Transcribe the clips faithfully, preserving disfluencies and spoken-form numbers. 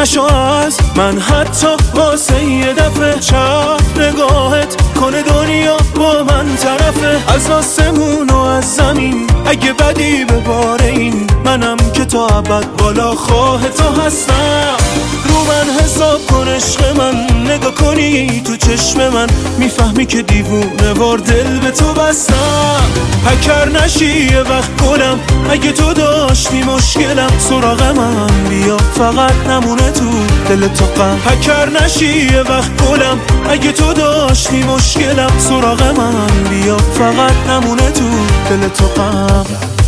نشو از من حتی واسه یه دفعه. چپ نگاهت کنه دنیا با من طرفه، از آسمون و از زمین اگه بدی به بار این، منم که تا ابد بالا خواه تو هستم. رو من حساب کن عشق من، نگاه کنی تو چشم من میفهمی که دیوونه وار دل به تو بستم. پکر نشی یه وقت گلم، اگه تو داشتی مشکلم سراغ من بیا، فقط نمونه تو دل تو غم. پکر نشی یه وقت گلم، اگه تو داشتی مشکلم سراغ من بیا، فقط نمونه تو دل تو غم.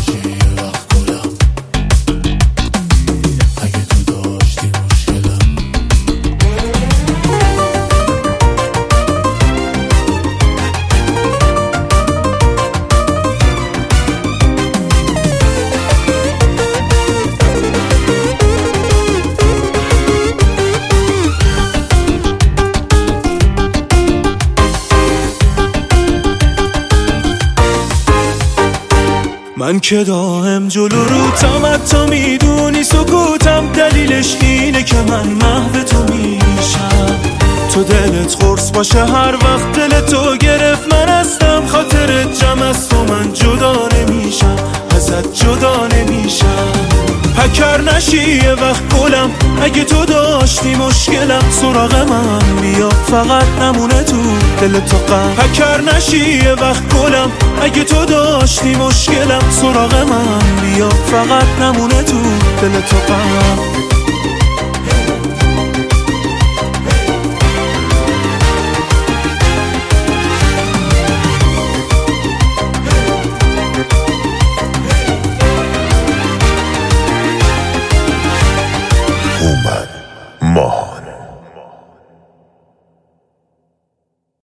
من که دائم جلو روتم، تو میدونی سکوتم دلیلش اینه که من محو تو میشم. تو دلت قرص باشه هر وقت دل تو گرفت، من هستم خاطرت جمع از تو، من جدا نمیشم ازت جدا نمیشم. پکر نشی یه وقت گلم، اگه تو داشتی مشکلم سراغ من بیا، فقط نمونه تو دل تو غم. پکر نشی یه وقت گلم، اگه تو داشتی مشکلم سراغ من بیا، فقط نمونه تو دل تو غم.